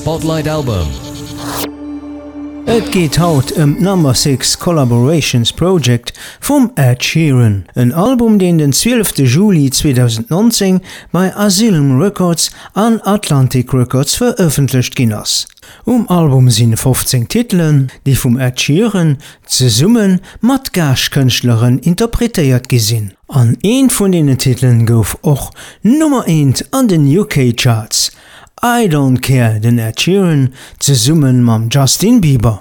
Spotlight Album. Et geht haut Number 6 Collaborations Project vom Ed Sheeran, ein Album, den den 12. Juli 2019 bei Asylum Records an Atlantic Records veröffentlicht ginnas. Album sind 15 Titeln, die vom Ed Sheeran zusammen mit Gastkünstlern interpretiert gesinn. An ein von den Titeln gouf auch Nummer 1 an den UK Charts. I Don't Care, den Ed Sheeran, zusammen mit Justin Bieber.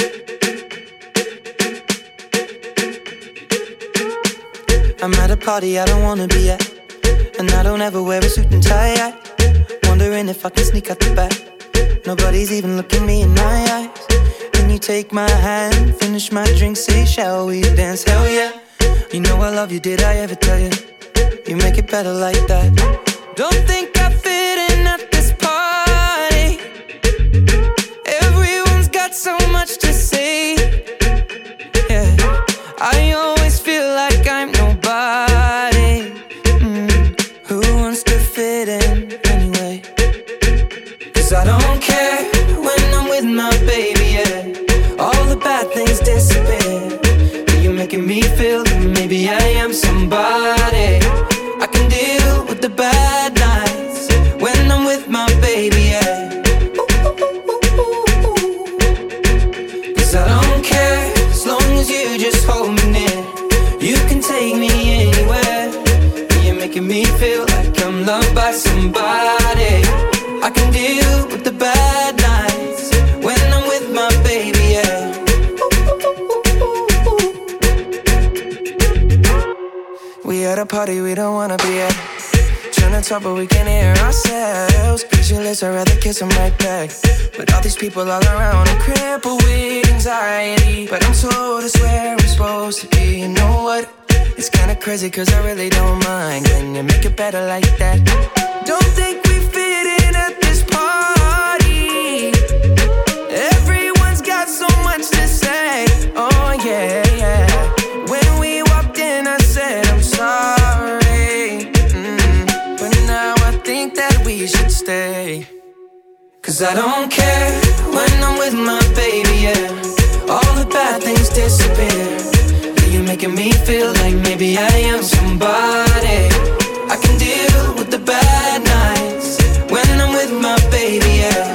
I'm at a party I don't wanna be at, and I don't ever wear a suit and tie yet. Wondering if I can sneak out the back. Nobody's even looking me in my eyes. When you take my hand, finish my drink, say shall we dance, hell yeah. You know I love you, did I ever tell you? You make it better like that. Don't think I fit in at this party. Everyone's got so much to say. Yeah, I always feel like I'm nobody. Who wants to fit in anyway? 'Cause I don't care when I'm with my baby, yeah. All the bad things disappear. You're making me feel that maybe I am somebody. I can deal with the bad nights when I'm with my baby, yeah. 'Cause I don't care as long as you just hold me near. You can take me anywhere. You're making me feel like I'm loved by somebody. I can deal with the bad nights when I'm with my baby, yeah. We at a party we don't wanna be at. Trying to talk but we can't hear ourselves. Pictureless, I'd rather kiss them right back. But all these people all around, I'm crippled with anxiety. But I'm told it's where I'm supposed to be. You know what? It's kinda crazy 'cause I really don't mind. Can you make it better like that? Don't think we fit in at this party. Everyone's got so much to say. Oh yeah, yeah. When we walked in I said I'm sorry. But now I think that we should stay. 'Cause I don't care when I'm with my baby, yeah. All the bad things disappear. You're making me feel like maybe I am somebody. I can deal with the bad nights when I'm with my baby, yeah.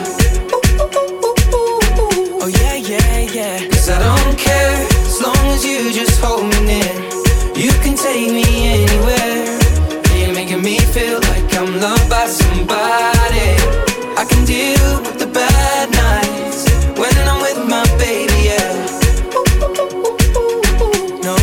Oh yeah, yeah, yeah. 'Cause I don't care as long as you just hold me near. You can take me anywhere. You're making me feel like I'm loved by somebody. I can deal with the bad nights when I'm with my baby, yeah. No,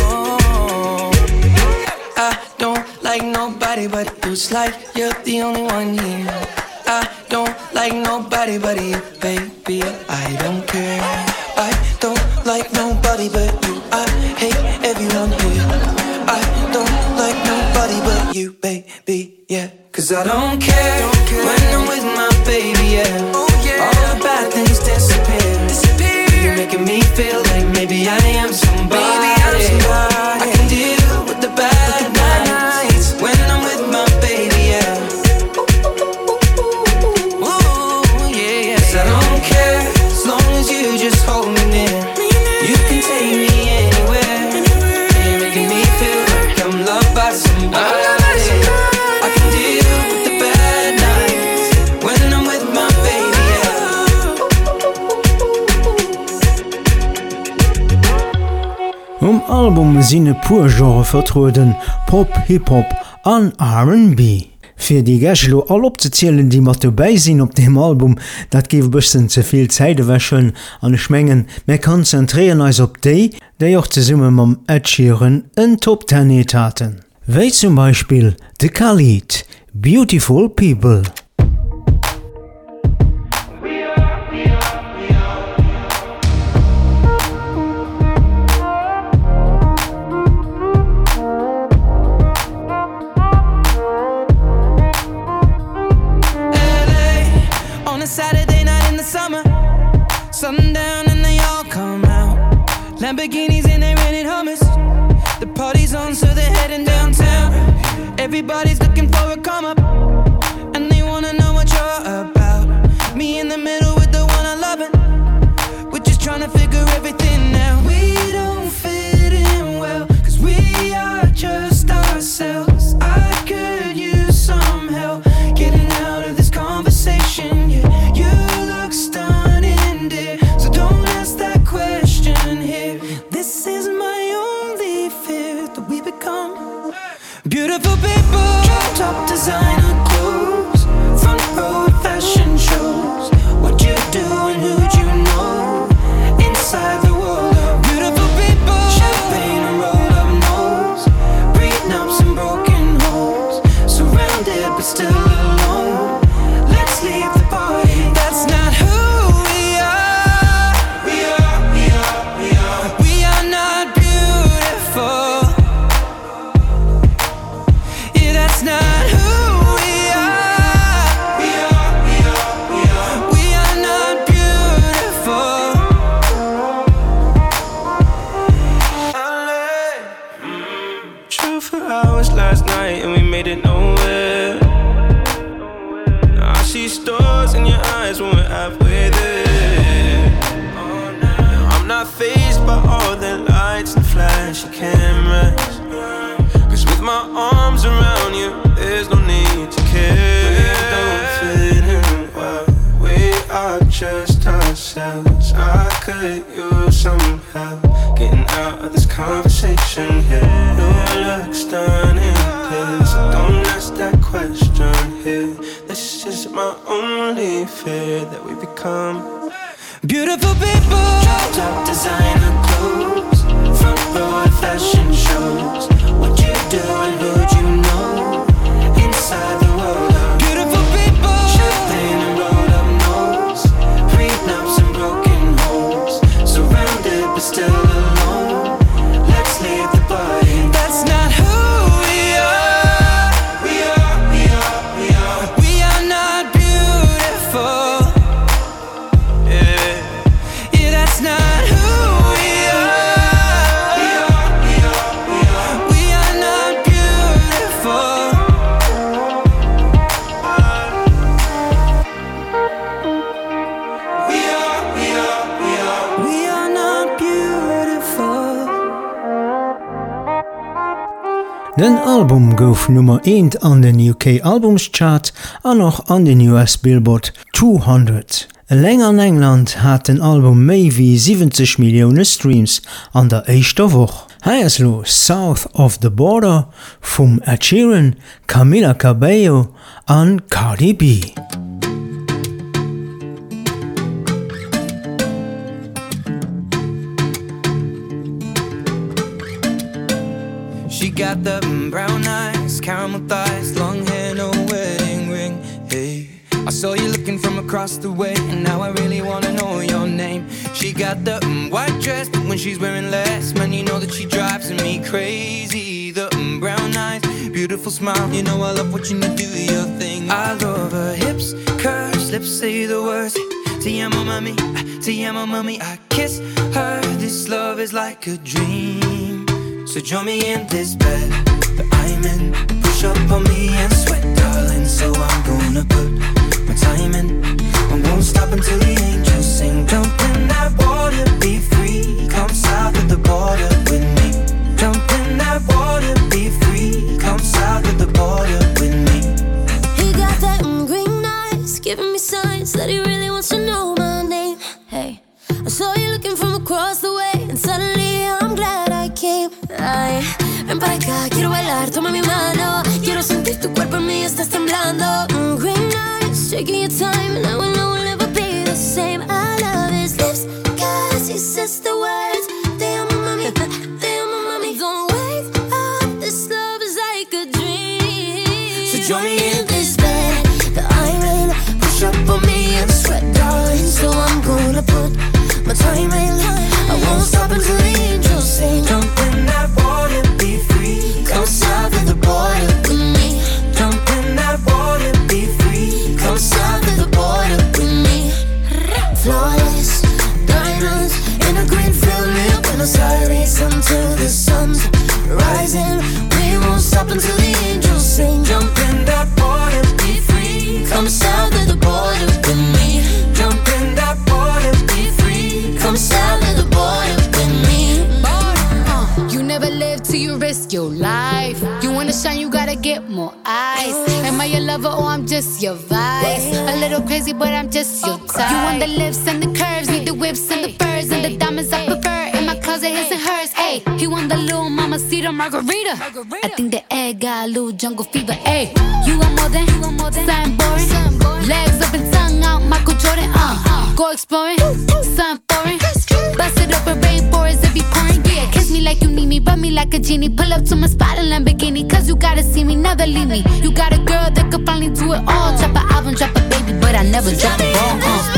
I don't like nobody but you. It's like you're the only one here. I don't like nobody but you, baby. I don't care. I don't like nobody but you. I hate everyone here. I don't like nobody but you, baby, yeah. 'Cause I don't care when I'm with my baby, yeah. Oh, yeah. All the bad things disappear. You're making me feel like maybe I am somebody. I can deal with the bad nights when I'm with my baby, yeah. Ooh, yeah, yeah. 'Cause I don't care as long as you just hold me near. You can take me anywhere. You're making me feel like I'm loved by somebody. I can deal with the bad nights when I'm with my baby, yeah. Album sinne pur Genre vertruden, Pop, Hip-Hop an R&B. Für die Gäschlo all opzezielen, die mat dabei sinn op dem Album, dat gif bëssen zuviel Zeide wäschen an Schmengen, me konzentrieren als op déi auch ze summe mam Ed Sheeran en Top 10 Hit haten. Wéi zum Beispiel The Khalid, Beautiful People. Saturday night in the summer, sundown and they all come out. Lamborghinis and they rented Hummers. The party's on, so they're heading downtown. Everybody's looking for a come up, and they wanna know what you're about. Me in the middle top designer clothes, front row at fashion shows. What you do and who'd you know? Inside the world of beautiful people, champagne and rolled up nose, prenups and broken homes, surrounded but still alone. Let's leave the party. That's not who we are. We are not beautiful. Yeah, that's not who we are. We are not beautiful. Drove for hours last night and we made it nowhere. Now I see stars in your eyes when we're halfway there. Now I'm not fazed by all the lights and flashy cameras, 'cause with my arms around you, there's no need to care. We don't fit in well, we are just ourselves. I could use some help getting out of this conversation here. Your looks done in this, don't ask that question here. This is my only fear, that we become beautiful people. Dropped up designer clothes, front row at fashion shows. What you do and who'd you know? Inside the world of beautiful people, champagne and rolled up nose, prenups and broken homes, surrounded but still alone. Let's leave the party. That's not who we are. We are not beautiful. Yeah, that's not who we are. We are not beautiful. We are not beautiful. Den Album gouf Nummer 1 an den UK Albumschart an noch an den US Billboard 200. Läng an England hat den Album méi wie 70 Millioune Streams an der éischter Woch. Heieslo South of the Border vum Ed Sheeran, Camila Cabello an Cardi B. She got the brown eyes, caramel thighs, long hair, no wedding ring. Hey, I saw you looking from across the way, and now I really wanna know your name. She got the white dress, but when she's wearing less, man, you know that she drives me crazy. The brown eyes, beautiful smile, you know I love watching you do your thing. I love her hips, curves, lips say the words. Te amo mami, te amo mami. I kiss her, this love is like a dream. So join me in this bed that I'm in. Push up on me and sweat, darling. So I'm gonna put my time in. I won't stop until the angels sing. Jump in that water, be free. Come south of the border with me. Jump in that water, be free. Come south of the border with me. He got that green eyes, giving me signs that he really wants to know my name. Hey, I saw you looking from across the way, and suddenly I'm glad I came. Ay, ven para acá, quiero bailar, toma mi mano. Quiero sentir tu cuerpo en mí, estás temblando. Green eyes, taking your time, and I will know we'll never be the same. I love his lips, cause he says the words. Te amo mami, te amo mami. Don't wake up, this love is like a dream. So join me in this bed that I'm in. Push up on me and sweat, darling. So I'm gonna put my time in. I won't stop until the angels sing. Jump in that water, be free. Come south of the border with me. Jump in that water, be free. Come south of the border with me. Flawless diamonds in a green field, near Buenos Aires until the sun's rising. We won't stop until the angels sing. Jump in that water, be free. Come south of the border with me. Jump in that water, be free. Come south of the border with me. You never live till you risk your life. You wanna shine, you gotta get more eyes. Am I your lover or I'm just your vice? A little crazy, but I'm just your type. You want the lips and the curves, need the whips and the furs and the diamonds I prefer. In my closet, his and hers. Ay, Ayy, he want the little mamacita margarita. I think the egg got a little jungle fever. Ayy, you want more than something boring. Legs up and tongue out, Michael Jordan. Go exploring, something foreign. Bust it up and rainforest if you pouring. Yeah, kiss me like you need me, rub me like a genie. Pull up to my spot in Lamborghini, cause you gotta see me, never leave me. You got a girl that could finally do it all. Drop an album, drop a baby, but I never drop a ball.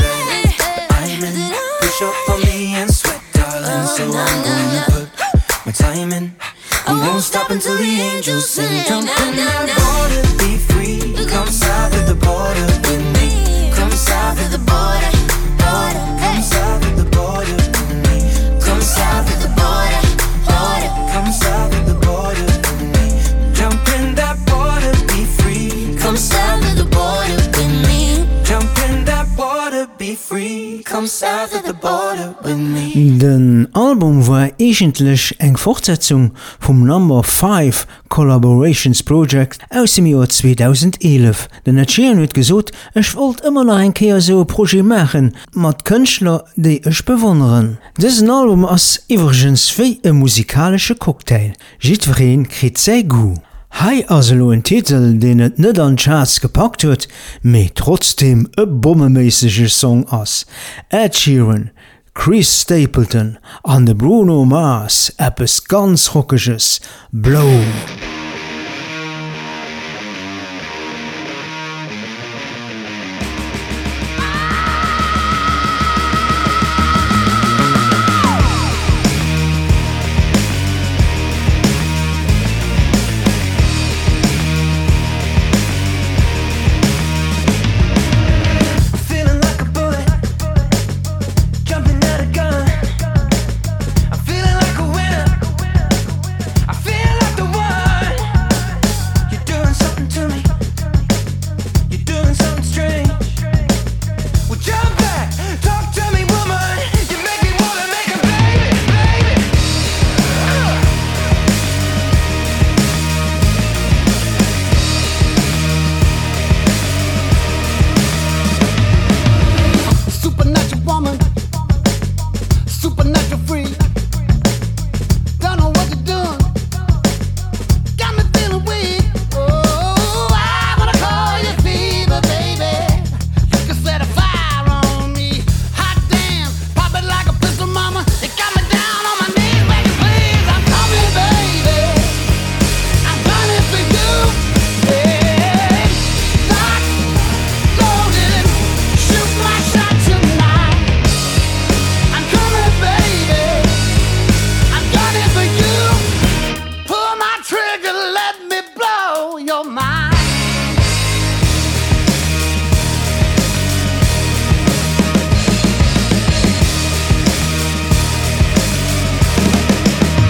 Push up for me and sweat, darling. So I'm gonna put my time in. I won't stop until the angels sing. Jump in that water, be free. Come south of the border with me. Come south of the border, border. Come south of the border with me. Come south of the border, border. Come south of the border with me. Jump in that water, be free. Come south of the border with me. Jump in that water, be free. Come south of the border with me. Den Album war eigentlich eng Fortsetzung vom Number 5 Collaborations Project aus dem Jahr 2011. Den Ed Sheeran huet gesot, ech wollt immer noch ein Keer so Projekt machen, mat Künstler, die ich bewunderen. Diesen Album ass iwwergens wie e musikalsche Cocktail. Jidwereen kriegt sei gu. Hei also ein Titel, den et net an Charts gepackt huet, me trotzdem e bommemäßige Song ass. Ed Sheeran, Chris Stapleton an de Bruno Mars, etwas ganz Rockiges, Blow.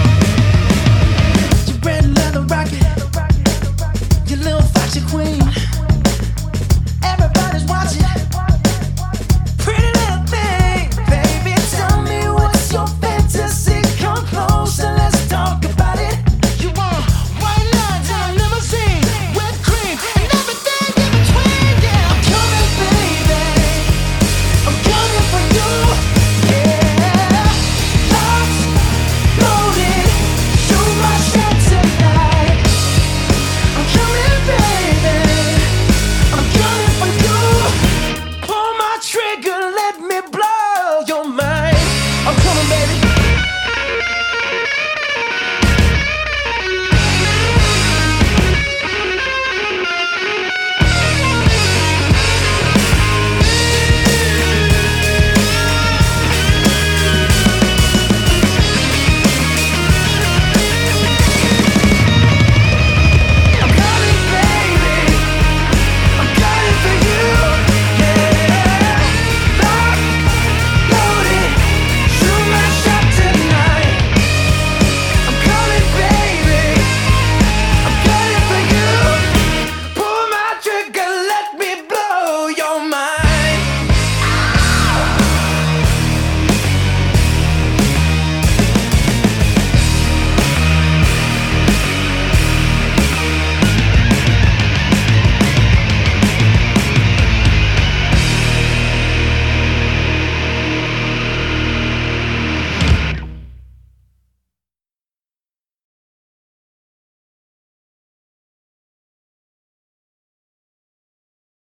Queen.